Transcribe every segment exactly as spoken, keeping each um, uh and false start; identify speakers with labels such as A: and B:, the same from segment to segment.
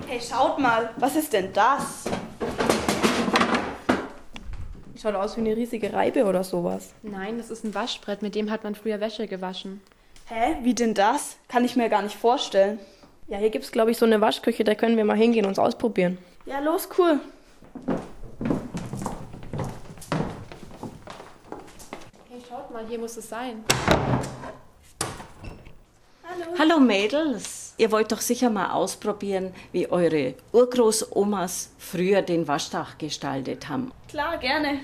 A: Hey, schaut mal, was ist denn das?
B: Schaut aus wie eine riesige Reibe oder sowas.
C: Nein, das ist ein Waschbrett, mit dem hat man früher Wäsche gewaschen.
A: Hä, wie denn das? Kann ich mir gar nicht vorstellen.
B: Ja, hier gibt's glaube ich so eine Waschküche, da können wir mal hingehen und uns ausprobieren.
A: Ja, los, cool.
C: Hey, schaut mal, hier muss es sein.
A: Hallo.
D: Hallo Mädels, ihr wollt doch sicher mal ausprobieren, wie eure Urgroßomas früher den Waschtag gestaltet haben.
A: Klar, gerne.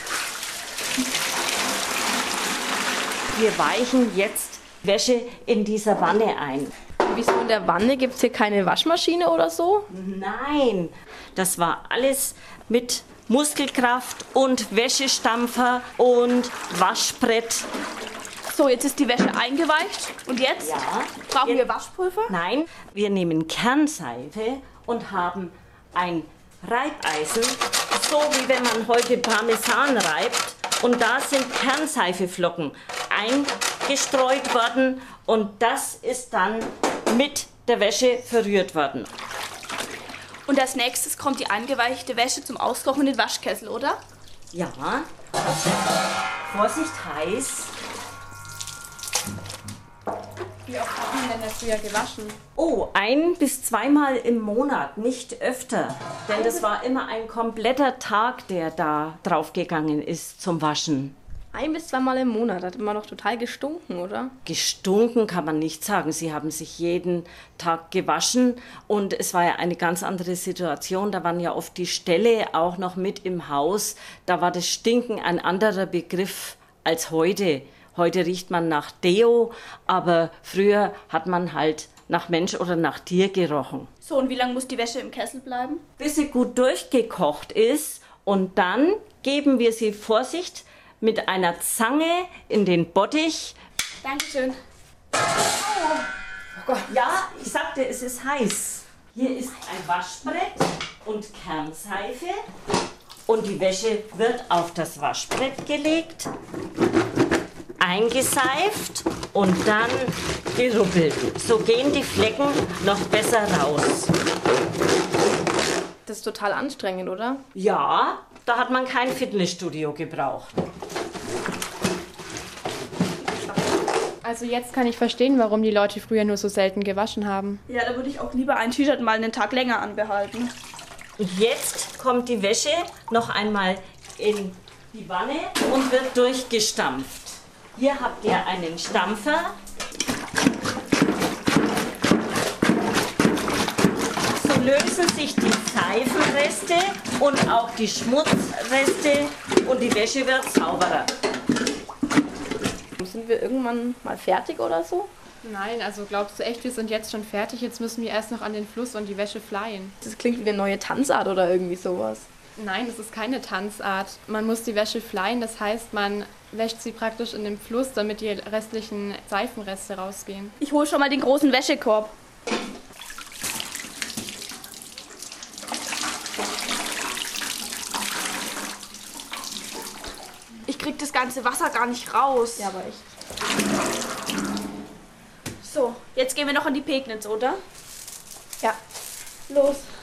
D: Wir weichen jetzt Wäsche in dieser Wanne ein.
B: Wieso in der Wanne? Gibt's hier keine Waschmaschine oder so?
D: Nein, das war alles mit Muskelkraft und Wäschestampfer und Waschbrett.
A: So, jetzt ist die Wäsche eingeweicht. Und jetzt?
D: Ja.
A: Brauchen
D: Jetzt-
A: wir Waschpulver?
D: Nein, wir nehmen Kernseife und haben ein Reibeisen, so wie wenn man heute Parmesan reibt. Und da sind Kernseifeflocken eingestreut worden und das ist dann mit der Wäsche verrührt worden.
A: Und als nächstes kommt die eingeweichte Wäsche zum Auskochen in den Waschkessel, oder?
D: Ja, Vorsicht, heiß.
C: Wie oft hat man denn das früher gewaschen?
D: Oh, ein bis zweimal im Monat, nicht öfter. Denn das war immer ein kompletter Tag, der da draufgegangen ist zum Waschen.
B: Ein bis zweimal im Monat, hat immer noch total gestunken, oder?
D: Gestunken kann man nicht sagen. Sie haben sich jeden Tag gewaschen und es war ja eine ganz andere Situation. Da waren ja oft die Ställe auch noch mit im Haus. Da war das Stinken ein anderer Begriff als heute. Heute riecht man nach Deo, aber früher hat man halt nach Mensch oder nach Tier gerochen.
A: So, und wie lange muss die Wäsche im Kessel bleiben?
D: Bis sie gut durchgekocht ist und dann geben wir sie, Vorsicht, mit einer Zange in den Bottich.
A: Dankeschön.
D: Ja, ich sagte, es ist heiß. Hier ist ein Waschbrett und Kernseife und die Wäsche wird auf das Waschbrett gelegt, eingeseift und dann gerubbelt. So gehen die Flecken noch besser raus.
B: Das ist total anstrengend, oder?
D: Ja, da hat man kein Fitnessstudio gebraucht.
C: Also jetzt kann ich verstehen, warum die Leute früher nur so selten gewaschen haben.
A: Ja, da würde ich auch lieber ein T-Shirt mal einen Tag länger anbehalten.
D: Jetzt kommt die Wäsche noch einmal in die Wanne und wird durchgestampft. Hier habt ihr einen Stampfer. So lösen sich die Seifenreste und auch die Schmutzreste und die Wäsche wird sauberer.
B: Sind wir irgendwann mal fertig oder so?
C: Nein, also glaubst du echt, wir sind jetzt schon fertig? Jetzt müssen wir erst noch an den Fluss und die Wäsche flyen.
B: Das klingt wie eine neue Tanzart oder irgendwie sowas.
C: Nein, das ist keine Tanzart. Man muss die Wäsche flyen, das heißt, man wäscht sie praktisch in dem Fluss, damit die restlichen Seifenreste rausgehen.
A: Ich hole schon mal den großen Wäschekorb. Ich krieg das ganze Wasser gar nicht raus.
B: Ja, aber echt.
A: So, jetzt gehen wir noch an die Pegnitz, oder?
B: Ja.
A: Los.